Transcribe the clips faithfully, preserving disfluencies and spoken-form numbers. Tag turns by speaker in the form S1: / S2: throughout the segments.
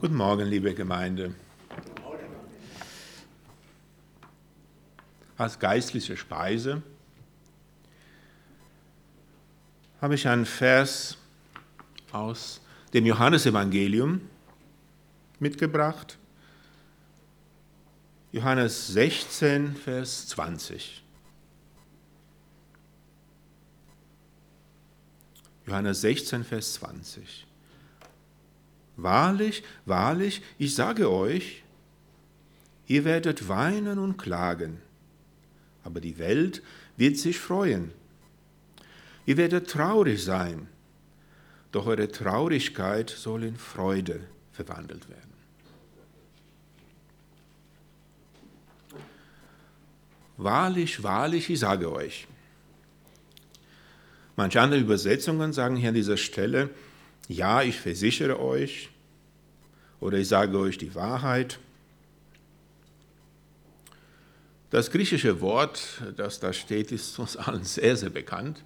S1: Guten Morgen, liebe Gemeinde. Als geistliche Speise habe ich einen Vers aus dem Johannesevangelium mitgebracht. Johannes sechzehn, Vers zwanzig. Johannes sechzehn, Vers zwanzig. Wahrlich, wahrlich, ich sage euch, ihr werdet weinen und klagen, aber die Welt wird sich freuen. Ihr werdet traurig sein, doch eure Traurigkeit soll in Freude verwandelt werden. Wahrlich, wahrlich, ich sage euch. Manche andere Übersetzungen sagen hier an dieser Stelle, ja, ich versichere euch oder ich sage euch die Wahrheit. Das griechische Wort, das da steht, ist uns allen sehr, sehr bekannt.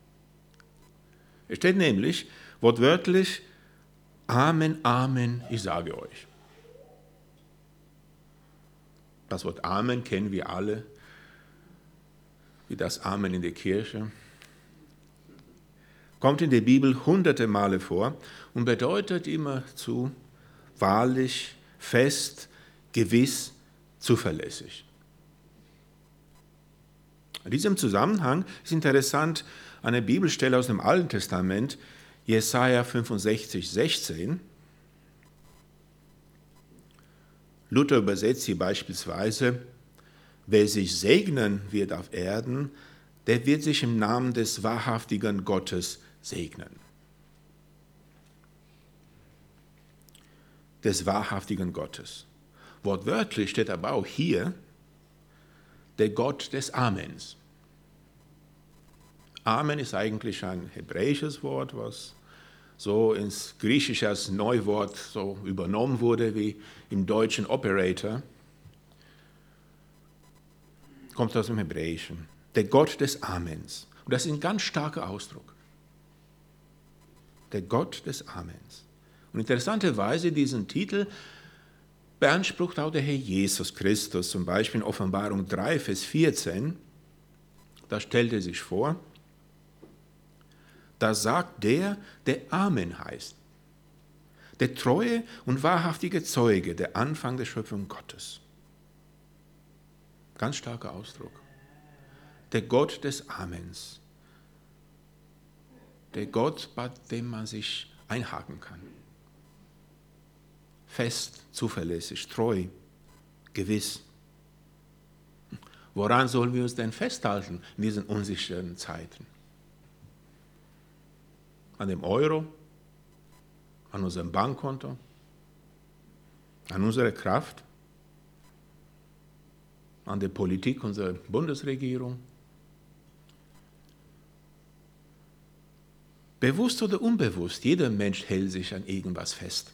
S1: Es steht nämlich wortwörtlich, Amen, Amen, ich sage euch. Das Wort Amen kennen wir alle, wie das Amen in der Kirche. Kommt in der Bibel hunderte Male vor und bedeutet immer zu wahrlich, fest, gewiss, zuverlässig. In diesem Zusammenhang ist interessant eine Bibelstelle aus dem Alten Testament, Jesaja fünfundsechzig, sechzehn. Luther übersetzt hier beispielsweise, wer sich segnen wird auf Erden, der wird sich im Namen des wahrhaftigen Gottes segnen. Des wahrhaftigen Gottes. Wortwörtlich steht aber auch hier der Gott des Amens. Amen ist eigentlich ein hebräisches Wort, was so ins Griechische als Neuwort so übernommen wurde wie im Deutschen Operator. Kommt aus dem Hebräischen. Der Gott des Amens. Und das ist ein ganz starker Ausdruck. Der Gott des Amens. Und interessanterweise diesen Titel beansprucht auch der Herr Jesus Christus, zum Beispiel in Offenbarung drei, Vers vierzehn. Da stellt er sich vor, da sagt der, der Amen heißt, der treue und wahrhaftige Zeuge, der Anfang der Schöpfung Gottes. Ganz starker Ausdruck. Der Gott des Amens. Der Gott, bei dem man sich einhaken kann. Fest, zuverlässig, treu, gewiss. Woran sollen wir uns denn festhalten in diesen unsicheren Zeiten? An dem Euro? An unserem Bankkonto? An unserer Kraft? An der Politik unserer Bundesregierung? Bewusst oder unbewusst, jeder Mensch hält sich an irgendwas fest.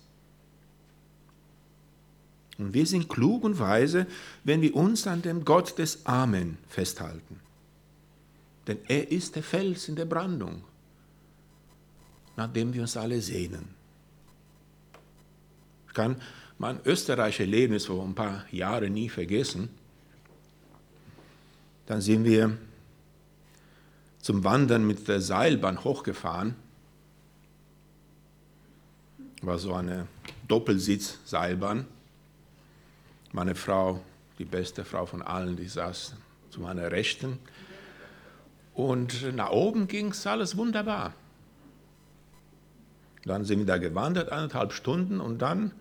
S1: Und wir sind klug und weise, wenn wir uns an dem Gott des Amen festhalten. Denn er ist der Fels in der Brandung, nach dem wir uns alle sehnen. Ich kann mein österreichisches Erlebnis vor ein paar Jahren nie vergessen. Dann sind wir zum Wandern mit der Seilbahn hochgefahren. War so eine Doppelsitz-Seilbahn. Meine Frau, die beste Frau von allen, die saß zu meiner Rechten. Und nach oben ging es alles wunderbar. Dann sind wir da gewandert, eineinhalb Stunden, und dann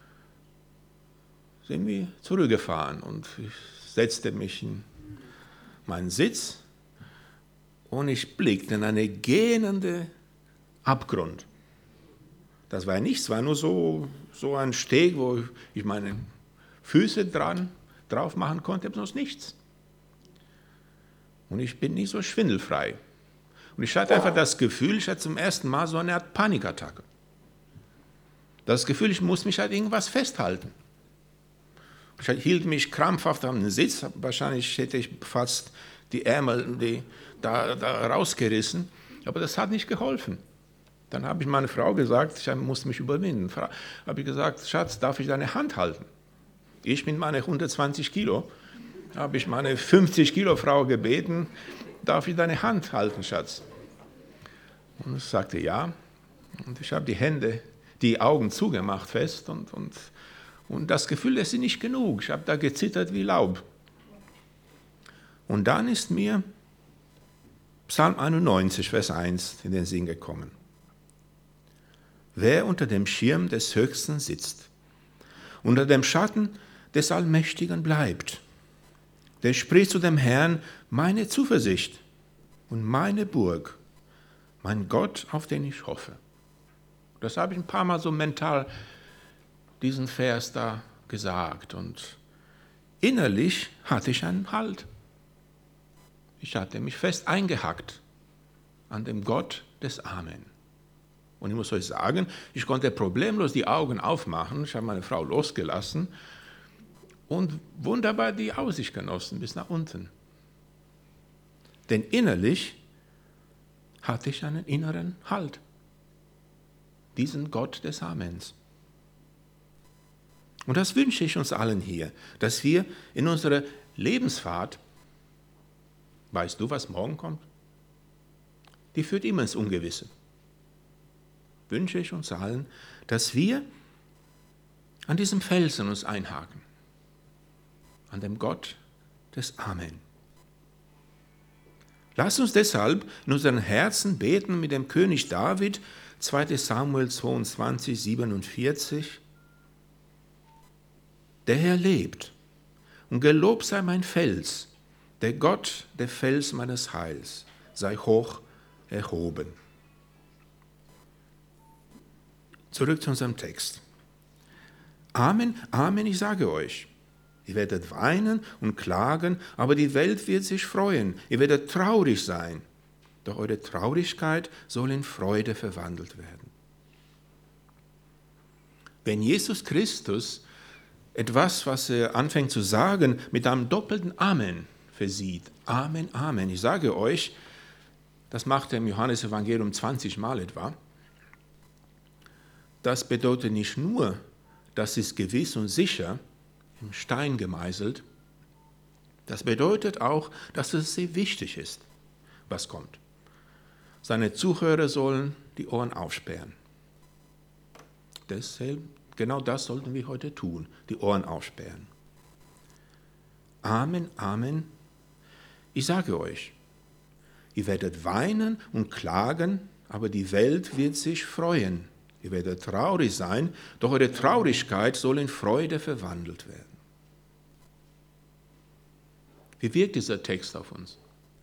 S1: sind wir zurückgefahren. Und ich setzte mich in meinen Sitz und ich blickte in einen gähnenden Abgrund. Das war ja nichts, war nur so, so ein Steg, wo ich meine Füße dran, drauf machen konnte, aber sonst nichts. Und ich bin nicht so schwindelfrei. Und ich hatte einfach das Gefühl, ich hatte zum ersten Mal so eine Art Panikattacke. Das Gefühl, ich muss mich halt irgendwas festhalten. Ich hielt mich krampfhaft am Sitz, wahrscheinlich hätte ich fast die Ärmel die da, da rausgerissen, aber das hat nicht geholfen. Dann habe ich meine Frau gesagt, ich musste mich überwinden. Habe ich gesagt, Schatz, darf ich deine Hand halten? Ich mit meinen hundertzwanzig Kilo, habe ich meine fünfzig Kilo Frau gebeten, darf ich deine Hand halten, Schatz? Und sie sagte ja. Und ich habe die Hände, die Augen zugemacht fest und, und, und das Gefühl, das ist nicht genug. Ich habe da gezittert wie Laub. Und dann ist mir Psalm einundneunzig, Vers eins in den Sinn gekommen. Wer unter dem Schirm des Höchsten sitzt, unter dem Schatten des Allmächtigen bleibt, der spricht zu dem Herrn, meine Zuversicht und meine Burg, mein Gott, auf den ich hoffe. Das habe ich ein paar Mal so mental diesen Vers da gesagt und innerlich hatte ich einen Halt. Ich hatte mich fest eingehackt an dem Gott des Amen. Und ich muss euch sagen, ich konnte problemlos die Augen aufmachen, ich habe meine Frau losgelassen und wunderbar die Aussicht genossen bis nach unten. Denn innerlich hatte ich einen inneren Halt, diesen Gott des Amens. Und das wünsche ich uns allen hier, dass wir in unserer Lebensfahrt, weißt du, was morgen kommt? Die führt immer ins Ungewisse. Wünsche ich uns allen, dass wir an diesem Felsen uns einhaken, an dem Gott des Amen. Lasst uns deshalb in unseren Herzen beten mit dem König David, zweiter Samuel zweiundzwanzig, siebenundvierzig. Der Herr lebt, und gelobt sei mein Fels, der Gott, der Fels meines Heils, sei hoch erhoben. Zurück zu unserem Text. Amen, Amen, ich sage euch, ihr werdet weinen und klagen, aber die Welt wird sich freuen. Ihr werdet traurig sein, doch eure Traurigkeit soll in Freude verwandelt werden. Wenn Jesus Christus etwas, was er anfängt zu sagen, mit einem doppelten Amen versieht, Amen, Amen, ich sage euch, das macht er im Johannesevangelium zwanzig Mal etwa, das bedeutet nicht nur, das ist gewiss und sicher im Stein gemeißelt, das bedeutet auch, dass es sehr wichtig ist, was kommt. Seine Zuhörer sollen die Ohren aufsperren. Deshalb, genau das sollten wir heute tun, die Ohren aufsperren. Amen, Amen, ich sage euch, ihr werdet weinen und klagen, aber die Welt wird sich freuen. Ihr werdet traurig sein, doch eure Traurigkeit soll in Freude verwandelt werden. Wie wirkt dieser Text auf uns?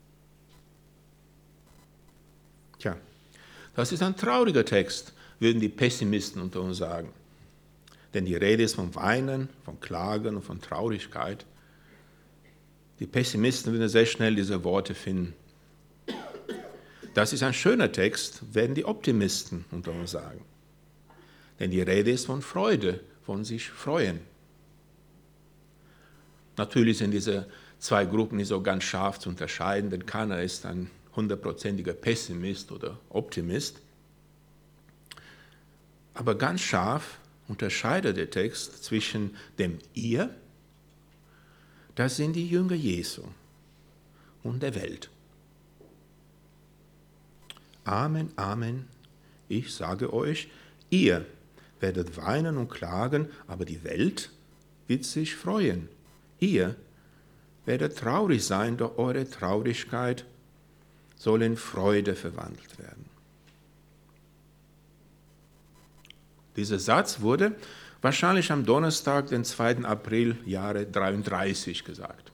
S1: Tja, das ist ein trauriger Text, würden die Pessimisten unter uns sagen. Denn die Rede ist von Weinen, von Klagen und von Traurigkeit. Die Pessimisten würden sehr schnell diese Worte finden. Das ist ein schöner Text, werden die Optimisten unter uns sagen. Denn die Rede ist von Freude, von sich freuen. Natürlich sind diese zwei Gruppen nicht so ganz scharf zu unterscheiden, denn keiner ist ein hundertprozentiger Pessimist oder Optimist. Aber ganz scharf unterscheidet der Text zwischen dem Ihr, das sind die Jünger Jesu, und der Welt. Amen, Amen, ich sage euch, ihr werdet weinen und klagen, aber die Welt wird sich freuen. Ihr werdet traurig sein, doch eure Traurigkeit soll in Freude verwandelt werden. Dieser Satz wurde wahrscheinlich am Donnerstag, den zweiten April, Jahre dreiunddreißig gesagt,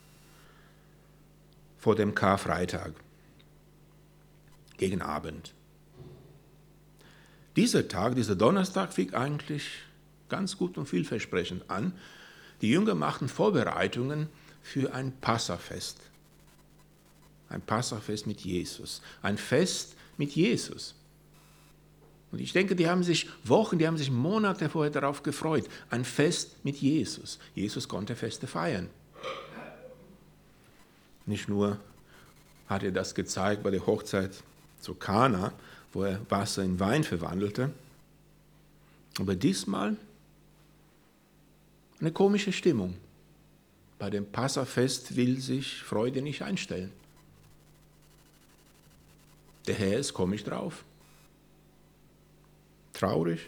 S1: vor dem Karfreitag, gegen Abend. Dieser Tag, dieser Donnerstag, fing eigentlich ganz gut und vielversprechend an. Die Jünger machten Vorbereitungen für ein Passafest. Ein Passafest mit Jesus. Ein Fest mit Jesus. Und ich denke, die haben sich Wochen, die haben sich Monate vorher darauf gefreut. Ein Fest mit Jesus. Jesus konnte Feste feiern. Nicht nur hat er das gezeigt bei der Hochzeit zu Kana, wo er Wasser in Wein verwandelte. Aber diesmal eine komische Stimmung. Bei dem Passafest will sich Freude nicht einstellen. Der Herr ist komisch drauf. Traurig.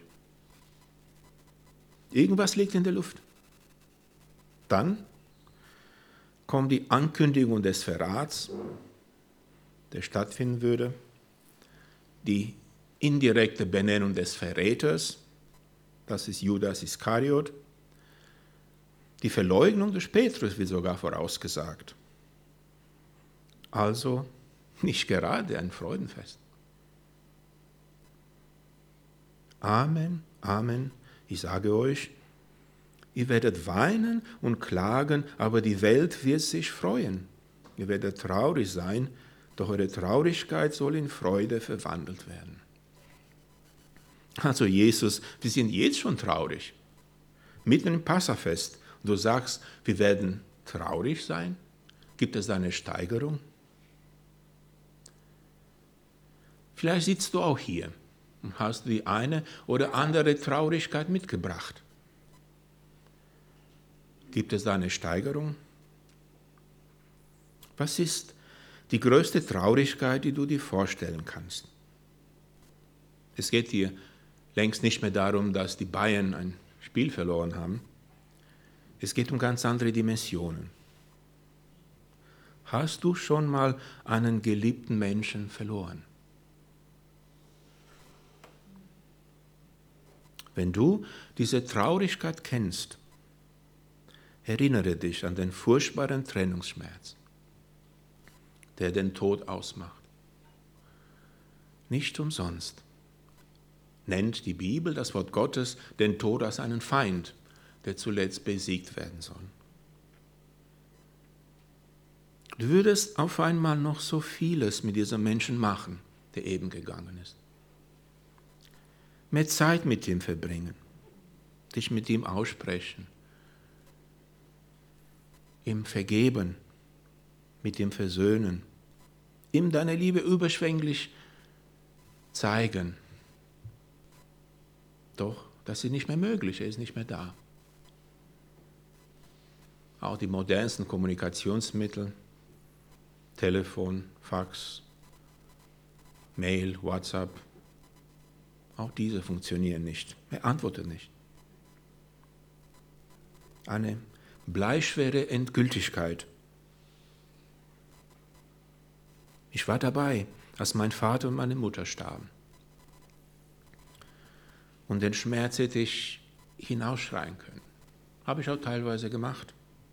S1: Irgendwas liegt in der Luft. Dann kommt die Ankündigung des Verrats, der stattfinden würde, die indirekte Benennung des Verräters, das ist Judas Iskariot, die Verleugnung des Petrus wird sogar vorausgesagt. Also nicht gerade ein Freudenfest. Amen, Amen, ich sage euch, ihr werdet weinen und klagen, aber die Welt wird sich freuen. Ihr werdet traurig sein, doch eure Traurigkeit soll in Freude verwandelt werden. Also Jesus, wir sind jetzt schon traurig, mitten im Passafest. Und du sagst, wir werden traurig sein? Gibt es da eine Steigerung? Vielleicht sitzt du auch hier und hast die eine oder andere Traurigkeit mitgebracht. Gibt es da eine Steigerung? Was ist die größte Traurigkeit, die du dir vorstellen kannst? Es geht hier längst nicht mehr darum, dass die Bayern ein Spiel verloren haben. Es geht um ganz andere Dimensionen. Hast du schon mal einen geliebten Menschen verloren? Wenn du diese Traurigkeit kennst, erinnere dich an den furchtbaren Trennungsschmerz, der den Tod ausmacht. Nicht umsonst nennt die Bibel, das Wort Gottes, den Tod als einen Feind, der zuletzt besiegt werden soll. Du würdest auf einmal noch so vieles mit diesem Menschen machen, der eben gegangen ist. Mehr Zeit mit ihm verbringen, dich mit ihm aussprechen, ihm vergeben, mit ihm versöhnen, ihm deine Liebe überschwänglich zeigen. Doch das ist nicht mehr möglich, er ist nicht mehr da. Auch die modernsten Kommunikationsmittel, Telefon, Fax, Mail, WhatsApp, auch diese funktionieren nicht. Er antwortet nicht. Eine bleischwere Endgültigkeit. Ich war dabei, als mein Vater und meine Mutter starben. Und den Schmerz hätte ich hinausschreien können. Habe ich auch teilweise gemacht.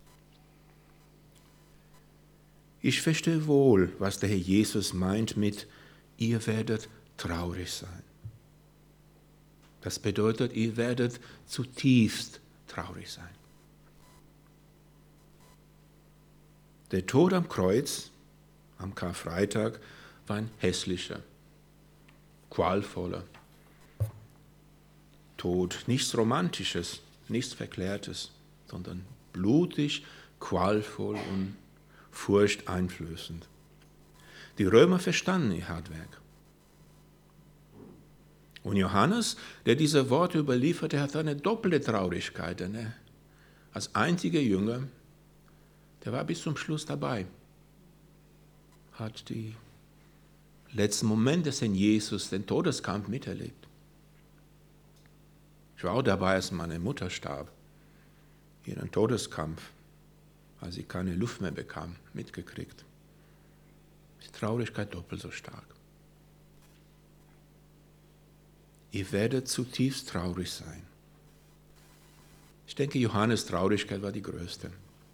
S1: Ich verstehe wohl, was der Herr Jesus meint mit, ihr werdet traurig sein. Das bedeutet, ihr werdet zutiefst traurig sein. Der Tod am Kreuz, am Karfreitag, war ein hässlicher, qualvoller Tod. Nichts Romantisches, nichts Verklärtes, sondern blutig, qualvoll und furchteinflößend. Die Römer verstanden ihr Handwerk. Und Johannes, der diese Worte überlieferte, hat eine doppelte Traurigkeit. Denn er, als einziger Jünger, der war bis zum Schluss dabei, hat die letzten Momente des Herrn Jesus, den Todeskampf miterlebt. Ich war auch dabei, als meine Mutter starb, ihren Todeskampf, als sie keine Luft mehr bekam, mitgekriegt. Die Traurigkeit doppelt so stark. Ihr werdet zutiefst traurig sein. Ich denke, Johannes' Traurigkeit war die größte.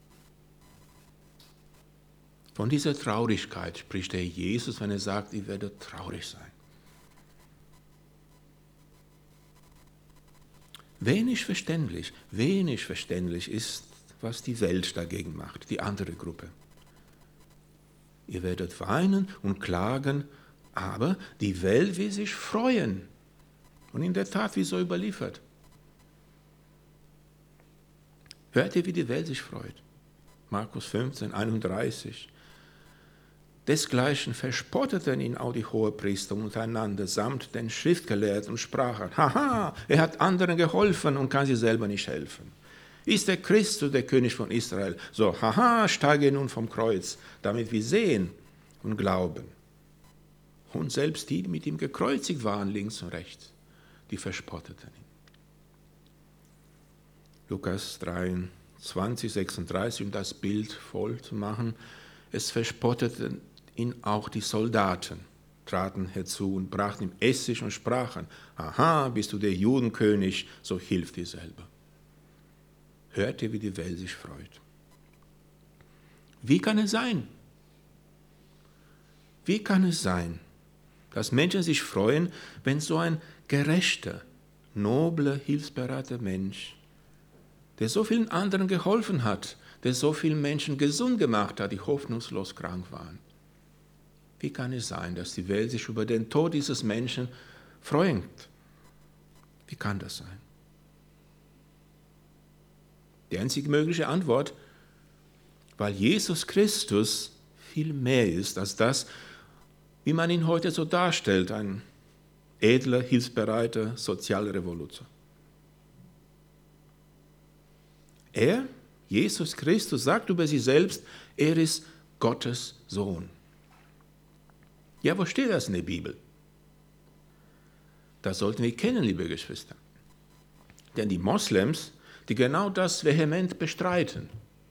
S1: Von dieser Traurigkeit spricht der Herr Jesus, wenn er sagt, ihr werdet traurig sein. Wenig verständlich, wenig verständlich ist, was die Welt dagegen macht, die andere Gruppe. Ihr werdet weinen und klagen, aber die Welt will sich freuen. Und in der Tat, wie so überliefert. Hört ihr, wie die Welt sich freut? Markus fünfzehn, einunddreißig. Desgleichen verspotteten ihn auch die Hohepriester untereinander samt den Schriftgelehrten und sprachen: Haha, er hat anderen geholfen und kann sich selber nicht helfen. Ist der Christus der König von Israel? So, haha, steige nun vom Kreuz, damit wir sehen und glauben. Und selbst die, die mit ihm gekreuzigt waren, links und rechts, die verspotteten ihn. Lukas dreiundzwanzig, sechsunddreißig, um das Bild voll zu machen: Es verspotteten ihn auch die Soldaten, traten herzu und brachten ihm Essig und sprachen: Aha, bist du der Judenkönig, so hilf dir selber. Hört ihr, wie die Welt sich freut? Wie kann es sein? Wie kann es sein, dass Menschen sich freuen, wenn so ein gerechter, nobler, hilfsbereiter Mensch, der so vielen anderen geholfen hat, der so vielen Menschen gesund gemacht hat, die hoffnungslos krank waren. Wie kann es sein, dass die Welt sich über den Tod dieses Menschen freut? Wie kann das sein? Die einzig mögliche Antwort: Weil Jesus Christus viel mehr ist als das, wie man ihn heute so darstellt, ein edler, hilfsbereiter Sozialrevoluzer. Er, Jesus Christus, sagt über sich selbst, er ist Gottes Sohn. Ja, wo steht das in der Bibel? Das sollten wir kennen, liebe Geschwister. Denn die Moslems, die genau das vehement bestreiten,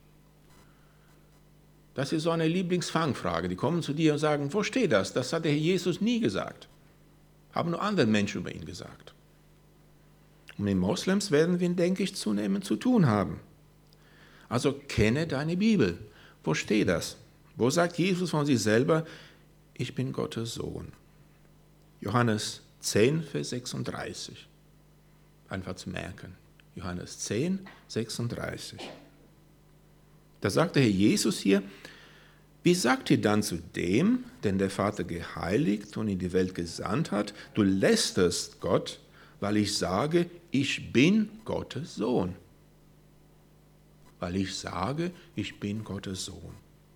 S1: das ist so eine Lieblingsfangfrage. Die kommen zu dir und sagen: Wo steht das? Das hat der Herr Jesus nie gesagt. Haben nur andere Menschen über ihn gesagt. Und mit Moslems werden wir, denke ich, zunehmend zu tun haben. Also kenne deine Bibel. Wo steht das? Wo sagt Jesus von sich selber: Ich bin Gottes Sohn? Johannes zehn, Vers sechsunddreißig. Einfach zu merken. Johannes zehn, sechsunddreißig. Da sagt der Herr Jesus hier: Wie sagt ihr dann zu dem, den der Vater geheiligt und in die Welt gesandt hat: Du lästerst Gott, weil ich sage, ich bin Gottes Sohn. Weil ich sage, ich bin Gottes Sohn.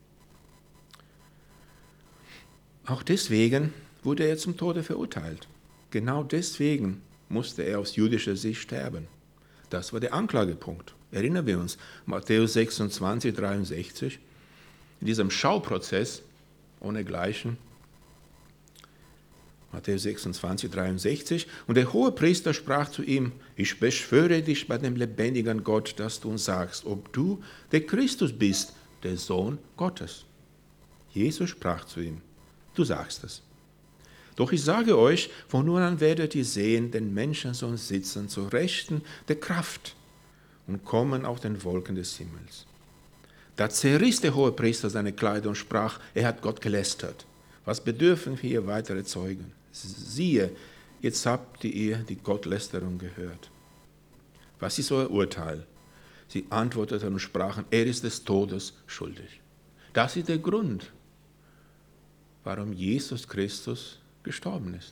S1: Auch deswegen wurde er zum Tode verurteilt. Genau deswegen musste er aus jüdischer Sicht sterben. Das war der Anklagepunkt. Erinnern wir uns, Matthäus sechsundzwanzig, dreiundsechzig, in diesem Schauprozess ohnegleichen, Matthäus sechsundzwanzig, dreiundsechzig, und der Hohepriester sprach zu ihm: Ich beschwöre dich bei dem lebendigen Gott, dass du uns sagst, ob du der Christus bist, der Sohn Gottes. Jesus sprach zu ihm: Du sagst es. Doch ich sage euch, von nun an werdet ihr sehen, den Menschensohn sitzen zur Rechten der Kraft und kommen auf den Wolken des Himmels. Da zerriss der Hohepriester seine Kleider und sprach: Er hat Gott gelästert. Was bedürfen wir weitere Zeugen? Siehe, jetzt habt ihr die Gottlästerung gehört. Was ist euer Urteil? Sie antworteten und sprachen: Er ist des Todes schuldig. Das ist der Grund, warum Jesus Christus gestorben ist.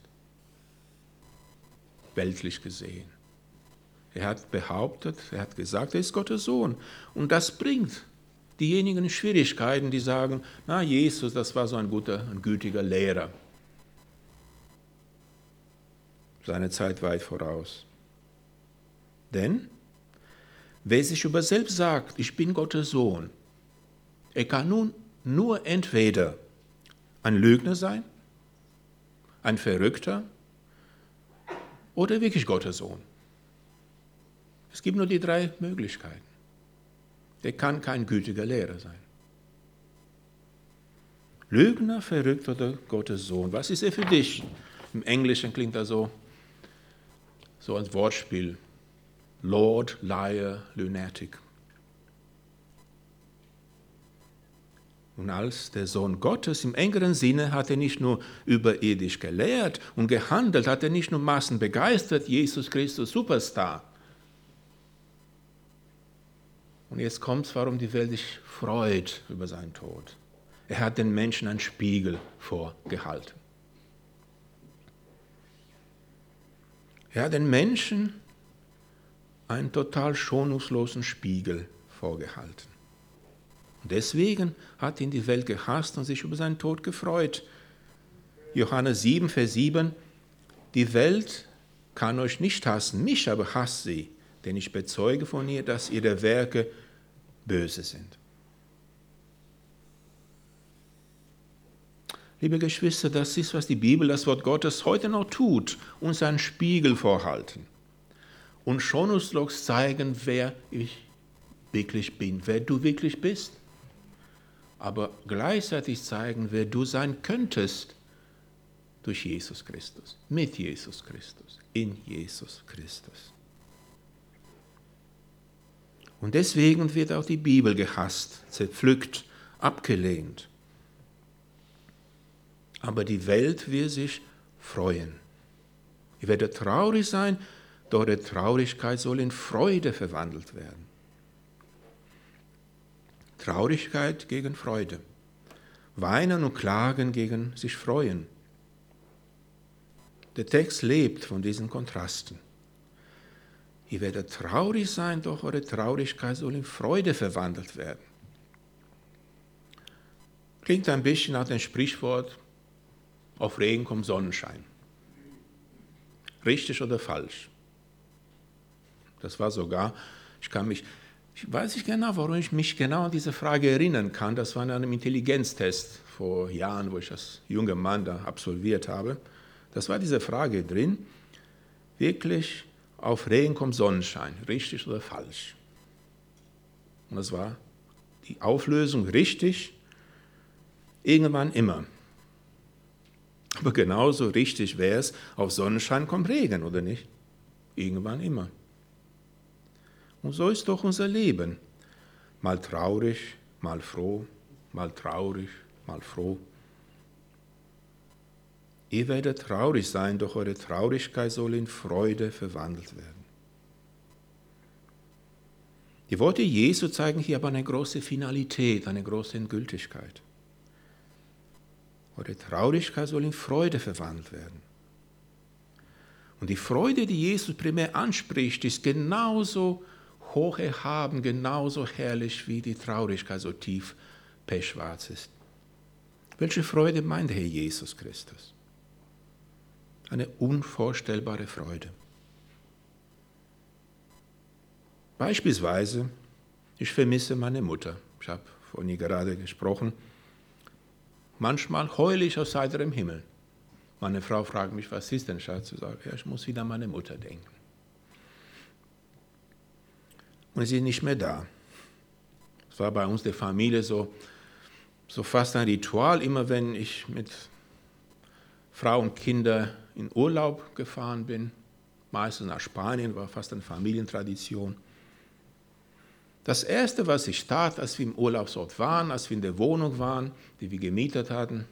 S1: Weltlich gesehen. Er hat behauptet, er hat gesagt, er ist Gottes Sohn. Und das bringt diejenigen Schwierigkeiten, die sagen: Na, Jesus, das war so ein guter, ein gütiger Lehrer. Seine Zeit weit voraus. Denn wer sich über selbst sagt, ich bin Gottes Sohn, er kann nun nur entweder ein Lügner sein, ein Verrückter oder wirklich Gottes Sohn. Es gibt nur die drei Möglichkeiten. Der kann kein gütiger Lehrer sein. Lügner, verrückt oder Gottes Sohn. Was ist er für dich? Im Englischen klingt das so, so als Wortspiel. Lord, Liar, Lunatic. Und als der Sohn Gottes im engeren Sinne hat er nicht nur überirdisch gelehrt und gehandelt, hat er nicht nur Massen begeistert, Jesus Christus Superstar. Und jetzt kommt es, warum die Welt sich freut über seinen Tod. Er hat den Menschen einen Spiegel vorgehalten. Er hat den Menschen einen total schonungslosen Spiegel vorgehalten. Und deswegen hat ihn die Welt gehasst und sich über seinen Tod gefreut. Johannes sieben, Vers sieben, die Welt kann euch nicht hassen, mich aber hasst sie, denn ich bezeuge von ihr, dass ihre Werke böse sind. Liebe Geschwister, das ist, was die Bibel, das Wort Gottes heute noch tut, uns einen Spiegel vorhalten und schonungslos zeigen, wer ich wirklich bin, wer du wirklich bist, aber gleichzeitig zeigen, wer du sein könntest durch Jesus Christus, mit Jesus Christus, in Jesus Christus. Und deswegen wird auch die Bibel gehasst, zerpflückt, abgelehnt. Aber die Welt wird sich freuen. Ihr werdet traurig sein, doch eure Traurigkeit soll in Freude verwandelt werden. Traurigkeit gegen Freude. Weinen und klagen gegen sich freuen. Der Text lebt von diesen Kontrasten. Ihr werdet traurig sein, doch eure Traurigkeit soll in Freude verwandelt werden. Klingt ein bisschen nach dem Sprichwort, auf Regen kommt Sonnenschein. Richtig oder falsch? Das war sogar, ich kann mich, ich weiß nicht genau, warum ich mich genau an diese Frage erinnern kann. Das war in einem Intelligenztest vor Jahren, wo ich als junger Mann da absolviert habe. Das war diese Frage drin, wirklich auf Regen kommt Sonnenschein, richtig oder falsch? Und das war die Auflösung richtig, irgendwann immer. Aber genauso richtig wäre es, auf Sonnenschein kommt Regen, oder nicht? Irgendwann immer. Und so ist doch unser Leben. Mal traurig, mal froh, mal traurig, mal froh. Ihr werdet traurig sein, doch eure Traurigkeit soll in Freude verwandelt werden. Die Worte Jesu zeigen hier aber eine große Finalität, eine große Endgültigkeit. Eure Traurigkeit soll in Freude verwandelt werden. Und die Freude, die Jesus primär anspricht, ist genauso hoch erhaben, genauso herrlich wie die Traurigkeit, so tief pechschwarz ist. Welche Freude meint Herr Jesus Christus? Eine unvorstellbare Freude. Beispielsweise, ich vermisse meine Mutter. Ich habe von ihr gerade gesprochen. Manchmal heule ich aus heiterem Himmel. Meine Frau fragt mich, was ist denn, Schatz? Ich sage, ja, ich muss wieder an meine Mutter denken. Und sie ist nicht mehr da. Es war bei uns der Familie so, so fast ein Ritual, immer wenn ich mit Frau und Kindern in Urlaub gefahren bin, meistens nach Spanien, war fast eine Familientradition. Das Erste, was ich tat, als wir im Urlaubsort waren, als wir in der Wohnung waren, die wir gemietet hatten,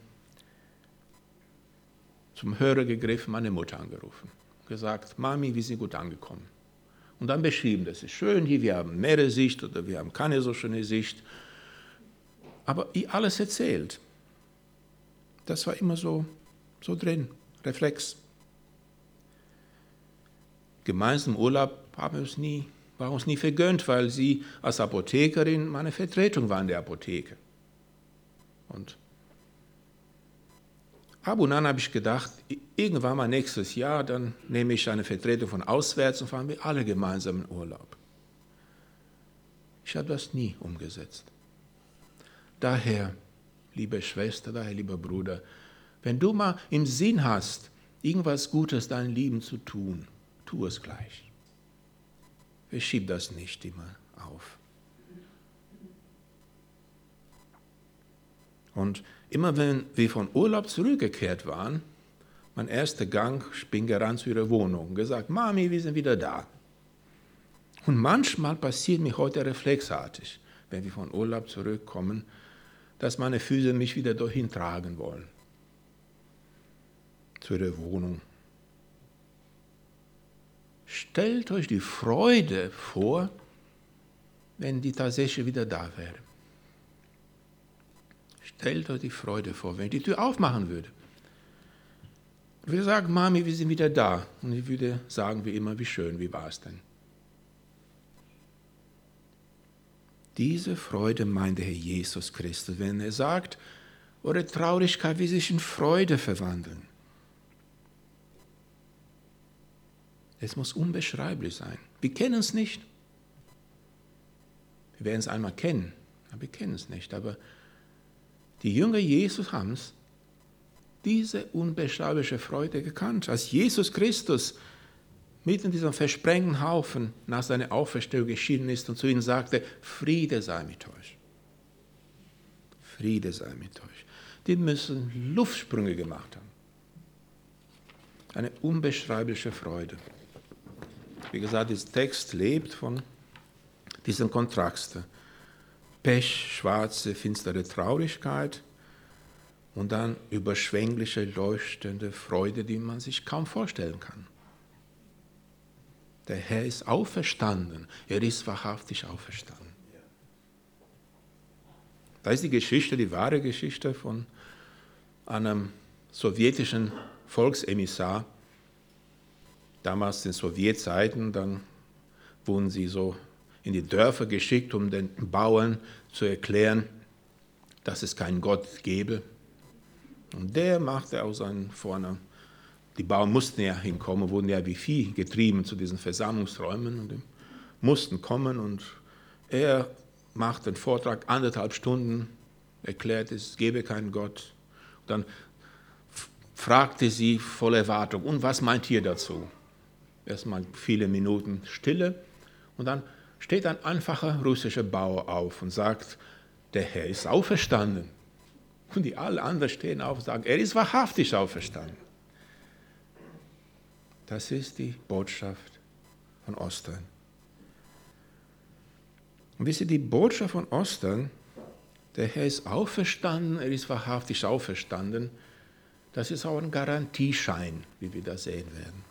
S1: zum Hörer gegriffen, meine Mutter angerufen, gesagt, Mami, wir sind gut angekommen. Und dann beschrieben, das ist schön hier, wir haben Meeressicht oder wir haben keine so schöne Sicht. Aber ihr alles erzählt. Das war immer so, so drin, Reflex. Gemeinsam im Urlaub haben wir uns nie, war uns nie vergönnt, weil sie als Apothekerin meine Vertretung war in der Apotheke. Und ab und an habe ich gedacht, irgendwann mal nächstes Jahr, dann nehme ich eine Vertretung von auswärts und fahren wir alle gemeinsam in Urlaub. Ich habe das nie umgesetzt. Daher, liebe Schwester, daher, lieber Bruder, wenn du mal im Sinn hast, irgendwas Gutes deinen Lieben zu tun, tu es gleich. Verschieb das nicht immer auf. Und immer wenn wir von Urlaub zurückgekehrt waren, mein erster Gang, ich bin gerannt zu ihrer Wohnung und gesagt, Mami, wir sind wieder da. Und manchmal passiert mir heute reflexartig, wenn wir von Urlaub zurückkommen, dass meine Füße mich wieder dorthin tragen wollen. Zu ihrer Wohnung. Stellt euch die Freude vor, wenn die tatsächlich wieder da wäre. Stellt euch die Freude vor, wenn ich die Tür aufmachen würde. Ich würde sagen, Mami, wir sind wieder da. Und ich würde sagen, wie immer, wie schön, wie war es denn? Diese Freude meint der Herr Jesus Christus, wenn er sagt, eure Traurigkeit will sich in Freude verwandeln. Es muss unbeschreiblich sein. Wir kennen es nicht. Wir werden es einmal kennen, aber wir kennen es nicht. Aber die Jünger Jesus haben es, diese unbeschreibliche Freude gekannt. Als Jesus Christus mitten in diesem versprengten Haufen nach seiner Auferstehung geschieden ist und zu ihnen sagte, Friede sei mit euch. Friede sei mit euch. Die müssen Luftsprünge gemacht haben. Eine unbeschreibliche Freude. Wie gesagt, dieser Text lebt von diesem Kontrast. Pech, schwarze, finstere Traurigkeit und dann überschwängliche, leuchtende Freude, die man sich kaum vorstellen kann. Der Herr ist auferstanden. Er ist wahrhaftig auferstanden. Das ist die Geschichte, die wahre Geschichte von einem sowjetischen Volksemissar. Damals in Sowjetzeiten, dann wurden sie so in die Dörfer geschickt, um den Bauern zu erklären, dass es keinen Gott gebe. Und der machte aus einem vorne, die Bauern mussten ja hinkommen, wurden ja wie Vieh getrieben zu diesen Versammlungsräumen und die mussten kommen und er machte einen Vortrag, anderthalb Stunden, erklärte, es gebe keinen Gott. Und dann fragte sie voller Erwartung, und was meint ihr dazu? Erstmal viele Minuten Stille und dann steht ein einfacher russischer Bauer auf und sagt, der Herr ist auferstanden. Und die alle anderen stehen auf und sagen, er ist wahrhaftig auferstanden. Das ist die Botschaft von Ostern. Und wisst ihr, die Botschaft von Ostern, der Herr ist auferstanden, er ist wahrhaftig auferstanden, das ist auch ein Garantieschein, wie wir das sehen werden.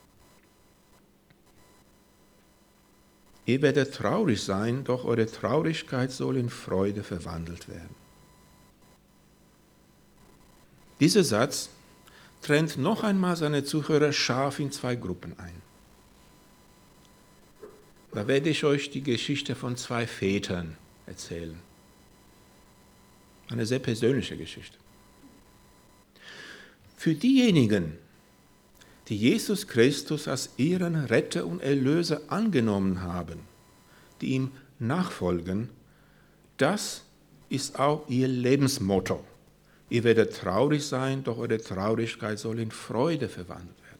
S1: Ihr werdet traurig sein, doch eure Traurigkeit soll in Freude verwandelt werden. Dieser Satz trennt noch einmal seine Zuhörer scharf in zwei Gruppen ein. Da werde ich euch die Geschichte von zwei Vätern erzählen. Eine sehr persönliche Geschichte. Für diejenigen, die Jesus Christus als ihren Retter und Erlöser angenommen haben, die ihm nachfolgen, das ist auch ihr Lebensmotto. Ihr werdet traurig sein, doch eure Traurigkeit soll in Freude verwandelt werden.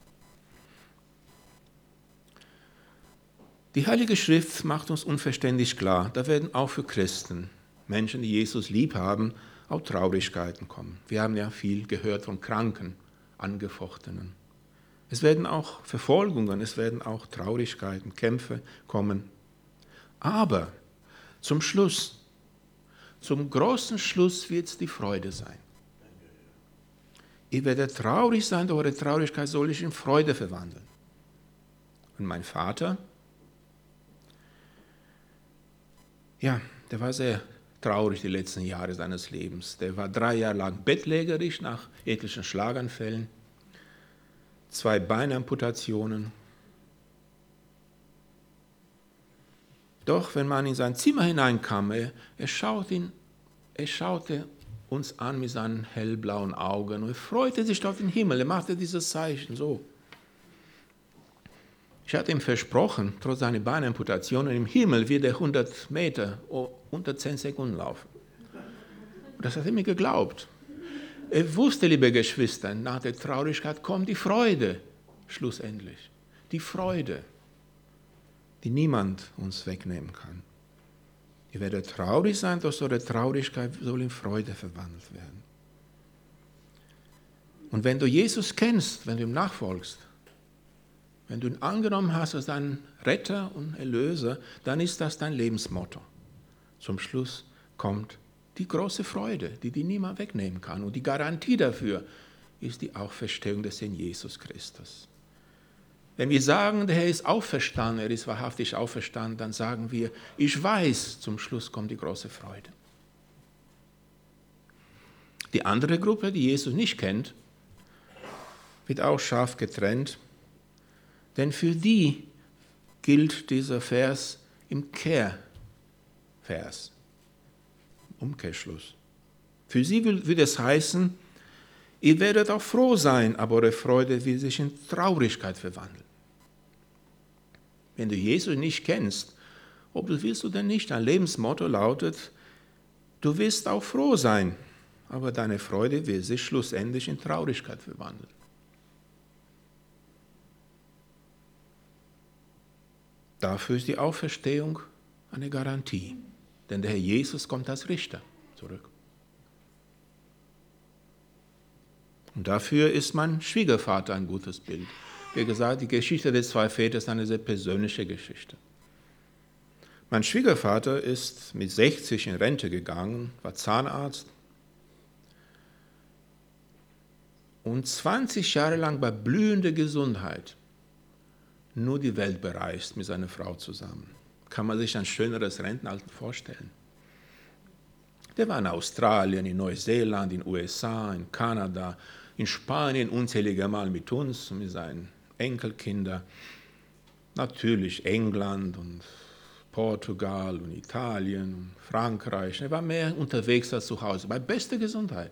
S1: Die Heilige Schrift macht uns unverständlich klar, da werden auch für Christen, Menschen, die Jesus lieb haben, auch Traurigkeiten kommen. Wir haben ja viel gehört von Kranken, Angefochtenen. Es werden auch Verfolgungen, es werden auch Traurigkeiten, Kämpfe kommen. Aber zum Schluss, zum großen Schluss wird es die Freude sein. Ihr werdet traurig sein, doch eure Traurigkeit soll sich in Freude verwandeln. Und mein Vater, ja, der war sehr traurig die letzten Jahre seines Lebens. Der war drei Jahre lang bettlägerig nach etlichen Schlaganfällen, zwei Beinamputationen. Doch wenn man in sein Zimmer hineinkam, er, er, schaut ihn, er schaute uns an mit seinen hellblauen Augen und er freute sich auf den Himmel. Er machte dieses Zeichen so. Ich hatte ihm versprochen, trotz seiner Beinamputationen, im Himmel wird er hundert Meter unter zehn Sekunden laufen. Und das hat er mir geglaubt. Er wusste, liebe Geschwister, nach der Traurigkeit kommt die Freude, schlussendlich. Die Freude, die niemand uns wegnehmen kann. Ihr werdet traurig sein, doch eure Traurigkeit soll in Freude verwandelt werden. Und wenn du Jesus kennst, wenn du ihm nachfolgst, wenn du ihn angenommen hast als deinen Retter und Erlöser, dann ist das dein Lebensmotto. Zum Schluss kommt die große Freude, die dir niemand wegnehmen kann. Und die Garantie dafür ist die Auferstehung des Herrn Jesus Christus. Wenn wir sagen, der Herr ist auferstanden, er ist wahrhaftig auferstanden, dann sagen wir, ich weiß, zum Schluss kommt die große Freude. Die andere Gruppe, die Jesus nicht kennt, wird auch scharf getrennt, denn für die gilt dieser Vers im Kehrvers. Vers. Umkehrschluss. Für sie würde es heißen, ihr werdet auch froh sein, aber eure Freude will sich in Traurigkeit verwandeln. Wenn du Jesus nicht kennst, ob du willst oder nicht, dein Lebensmotto lautet, du wirst auch froh sein, aber deine Freude will sich schlussendlich in Traurigkeit verwandeln. Dafür ist die Auferstehung eine Garantie, denn der Herr Jesus kommt als Richter zurück. Und dafür ist mein Schwiegervater ein gutes Bild. Wie gesagt, die Geschichte der zwei Väter ist eine sehr persönliche Geschichte. Mein Schwiegervater ist mit sechzig in Rente gegangen, war Zahnarzt und zwanzig Jahre lang bei blühender Gesundheit nur die Welt bereist mit seiner Frau zusammen. Kann man sich ein schöneres Rentenalter vorstellen? Der war in Australien, in Neuseeland, in den U S A, in Kanada, in Spanien unzählige Mal mit uns und mit seinen Enkelkindern. Natürlich England und Portugal und Italien und Frankreich. Er war mehr unterwegs als zu Hause, bei bester Gesundheit.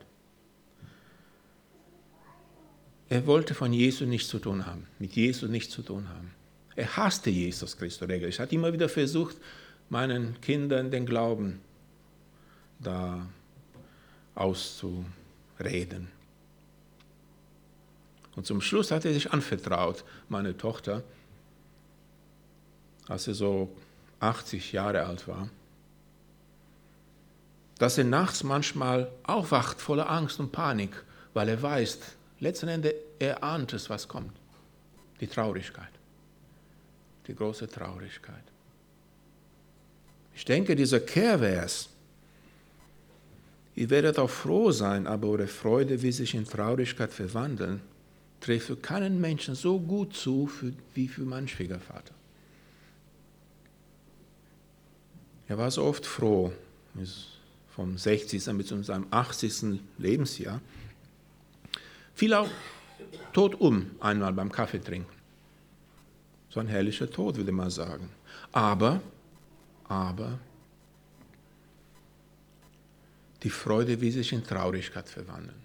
S1: Er wollte von Jesus nichts zu tun haben, mit Jesus nichts zu tun haben. Er hasste Jesus Christus regelrecht. Er hat immer wieder versucht, meinen Kindern den Glauben da auszureden. Und zum Schluss hat er sich anvertraut, meine Tochter, als er so achtzig Jahre alt war, dass er nachts manchmal aufwacht voller Angst und Panik, weil er weiß, letzten Endes, er ahnt es, was kommt. Die Traurigkeit. Die große Traurigkeit. Ich denke, dieser Kehrvers, ihr werdet auch froh sein, aber eure Freude will sich in Traurigkeit verwandeln, trifft für keinen Menschen so gut zu wie für meinen Schwiegervater. Er war so oft froh, vom sechzigsten bis zu seinem achtzigsten Lebensjahr, fiel auch tot um, einmal beim Kaffee trinken. So ein herrlicher Tod, würde man sagen. Aber, aber, die Freude will sich in Traurigkeit verwandeln.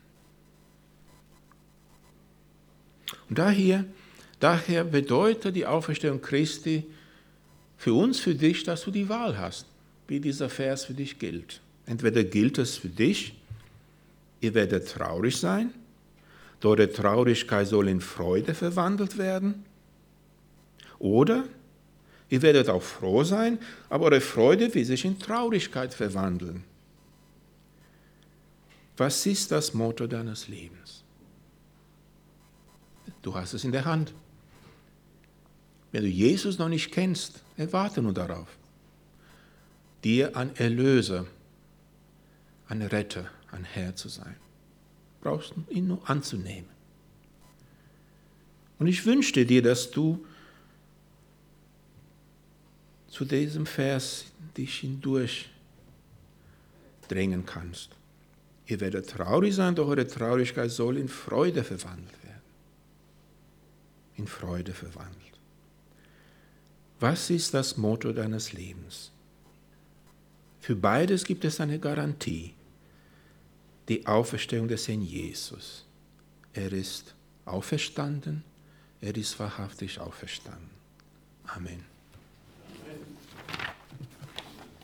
S1: Und daher, daher bedeutet die Auferstehung Christi für uns, für dich, dass du die Wahl hast, wie dieser Vers für dich gilt. Entweder gilt es für dich, ihr werdet traurig sein, eure Traurigkeit soll in Freude verwandelt werden, oder ihr werdet auch froh sein, aber eure Freude will sich in Traurigkeit verwandeln. Was ist das Motto deines Lebens? Du hast es in der Hand. Wenn du Jesus noch nicht kennst, erwarte nur darauf, dir ein Erlöser, ein Retter, ein Herr zu sein. Du brauchst ihn nur anzunehmen. Und ich wünschte dir, dass du zu diesem Vers dich hindurch drängen kannst. Ihr werdet traurig sein, doch eure Traurigkeit soll in Freude verwandelt werden. In Freude verwandelt. Was ist das Motto deines Lebens? Für beides gibt es eine Garantie. Die Auferstehung des Herrn Jesus. Er ist auferstanden, er ist wahrhaftig auferstanden. Amen.